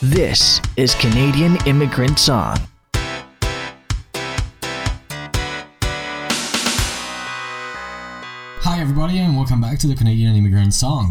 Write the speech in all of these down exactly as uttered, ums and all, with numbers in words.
This is Canadian Immigrant Song. Hi everybody and welcome back to the Canadian Immigrant Song.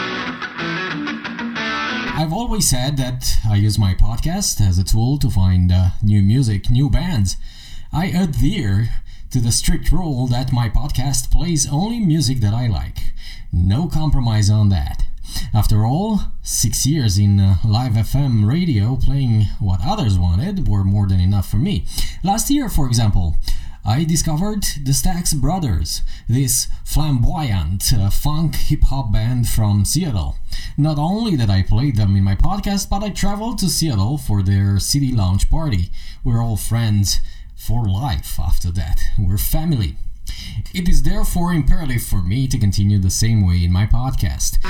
I've always said that I use my podcast as a tool to find uh, new music, new bands. I adhere to the strict rule that my podcast plays only music that I like. No compromise on that. After all, six years in uh, live F M radio playing what others wanted were more than enough for me. Last year, for example, I discovered the Stax Brothers, this flamboyant uh, funk hip-hop band from Seattle. Not only did I play them in my podcast, but I traveled to Seattle for their city launch party. We're all friends for life after that. We're family. It is therefore imperative for me to continue the same way in my podcast.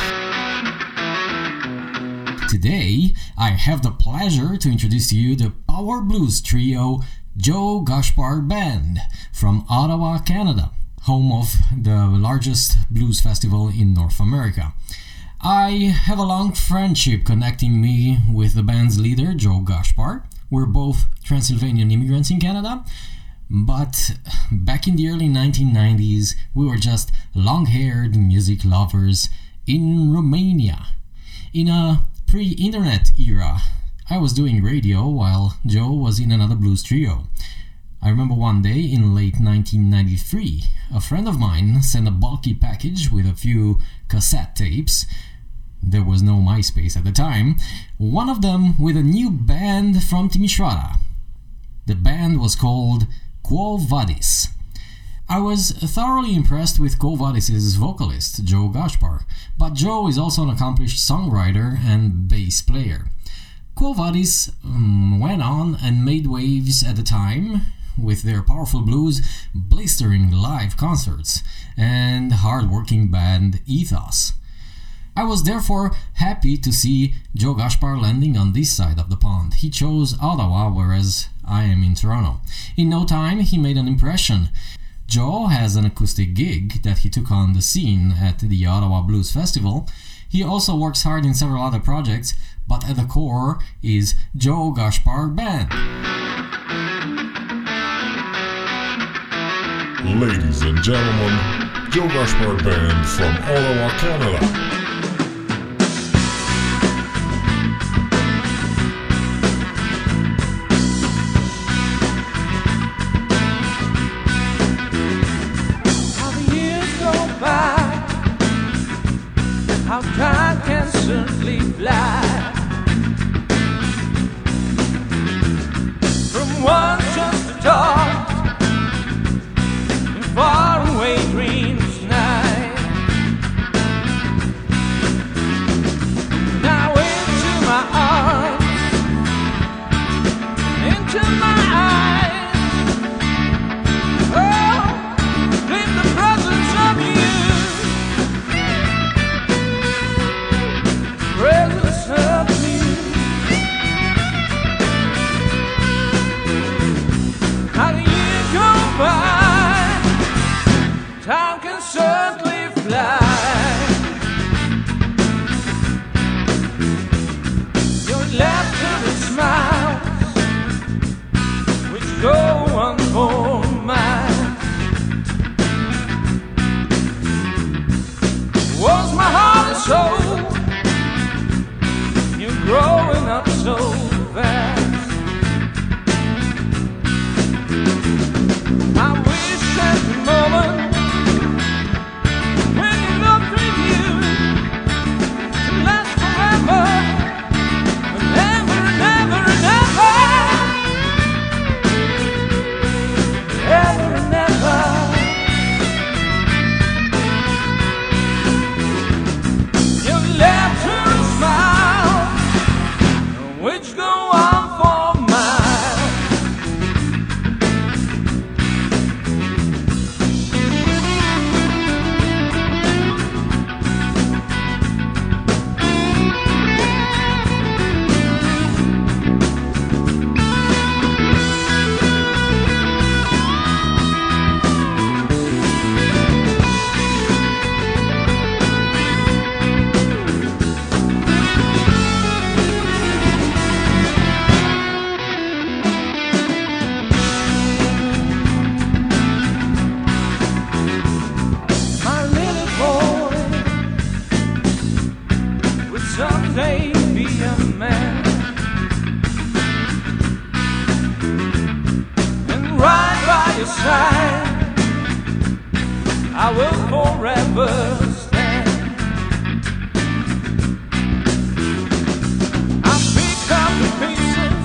Today, I have the pleasure to introduce to you the power blues trio Joe Gaspard Band from Ottawa, Canada, home of the largest blues festival in North America. I have a long friendship connecting me with the band's leader, Joe Gaspard. We're both Transylvanian immigrants in Canada, but back in the early nineteen nineties, we were just long-haired music lovers in Romania. In a pre-internet era, I was doing radio while Joe was in another blues trio. I remember one day in late nineteen ninety-three, a friend of mine sent a bulky package with a few cassette tapes. There was no MySpace at the time. One of them with a new band from Timișoara. The band was called Quo Vadis. I was thoroughly impressed with Quo Vadis' vocalist, Joe Gaspard, but Joe is also an accomplished songwriter and bass player. Quo Vadis um, went on and made waves at the time with their powerful blues, blistering live concerts, and hard-working band ethos. I was therefore happy to see Joe Gaspard landing on this side of the pond. He chose Ottawa, whereas I am in Toronto. In no time, he made an impression. Joe has an acoustic gig that he took on the scene at the Ottawa Blues Festival. He also works hard in several other projects, but at the core is Joe Gaspard Band. Ladies and gentlemen, Joe Gaspard Band from Ottawa, Canada. How the years go by, how time can certainly fly. From one just to talk in faraway dreams tonight. someday be a man and ride by your side. I will forever stand. I'll pick up the pieces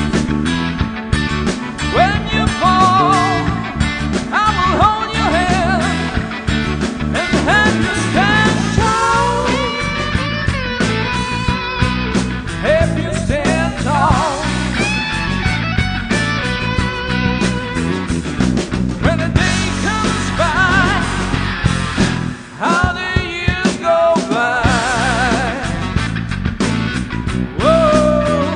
when you fall. I will hold your hand and help you stand tall. Help you stand tall. When the day comes by, how the years go by. Whoa.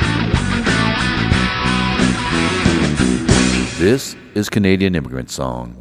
This is Canadian Immigrant Song.